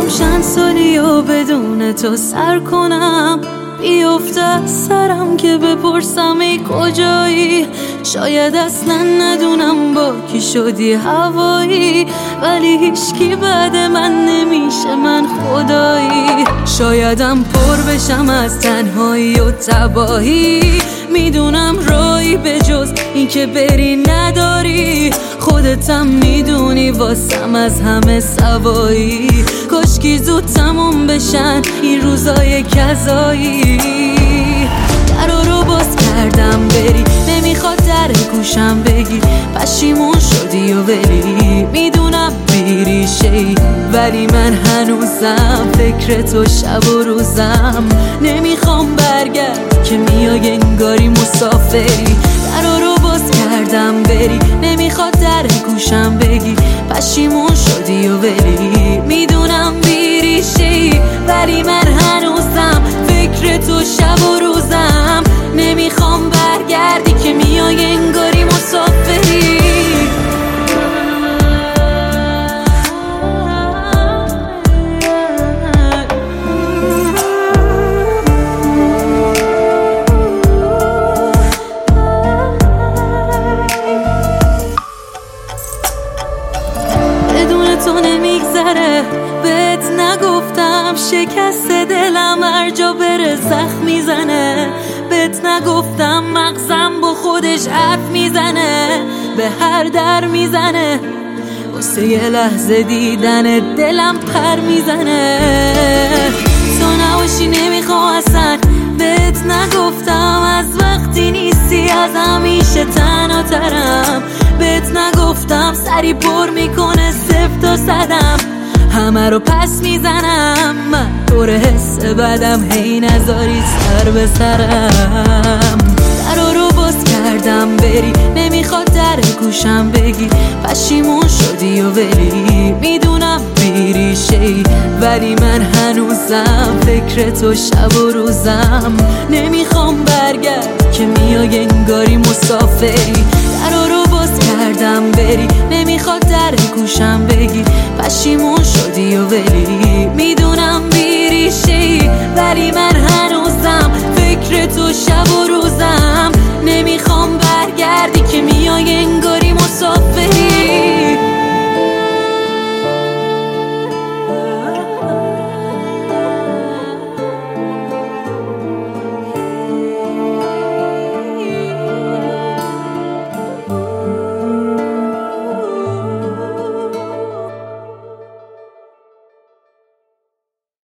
چند سالی و بدون تو سر کنم، بیفته از سرم که بپرسم ای کجایی. شاید اصلا ندونم با کی شدی هوایی، ولی هیچکی بعد من نمیشه من خدایی. شایدم پر بشم از تنهایی و تباهی، میدونم راهی به جز این که بری نداری. خودتم میدونی واسم از همه سوایی، کاشکی زود تموم بشن این روزای کذایی. درا رو باز کردم بری، نمیخواد در گوشم بگی پشیمون شدی و ولی میدونم بیریشه‌ای، ولی من هنوزم فکر تو شب و روزم. نمیخوام برگرد که میای انگاری مسافری. درا رو باز کردم بری، نمیخواد در گوشم بگی پشیمون شدی و ولی میدونم بیریشه‌ای، ولی من هنوزم فکر تو شب و روزم. نمیخوام برگردی که میای انگاری مسافری. تو نمیگذره بهت نگفتم، شکست دلم هر جا بره زخم میزنه. بهت نگفتم مغزم با خودش حرف میزنه، به هر در میزنه. واسه یه لحظه دیدن دلم پر میزنه. تو نباشی نمیخوام اصلا، بهت نگفتم از وقتی نیستی از همیشه تنها ترم. بهت نگفتم سری پر میکنه 0 تا 100م، همه رو پس میزنم. من طور حس بدم هی نذاری سر به سرم. درا رو باز کردم بری، نمیخواد در گوشم بگی پشیمون شدی و ولی میدونم بیریشه‌ای، ولی من هنوزم فکر تو شب و روزم. نمیخوام برگرد که میای انگاری مسافری. درا رو باز کردم بری، نمیخواد در گوشم بگی پشیمون شدی و ولی میدونم بیریشه‌ای، ولی من هنوزم فکر تو شب و روزم.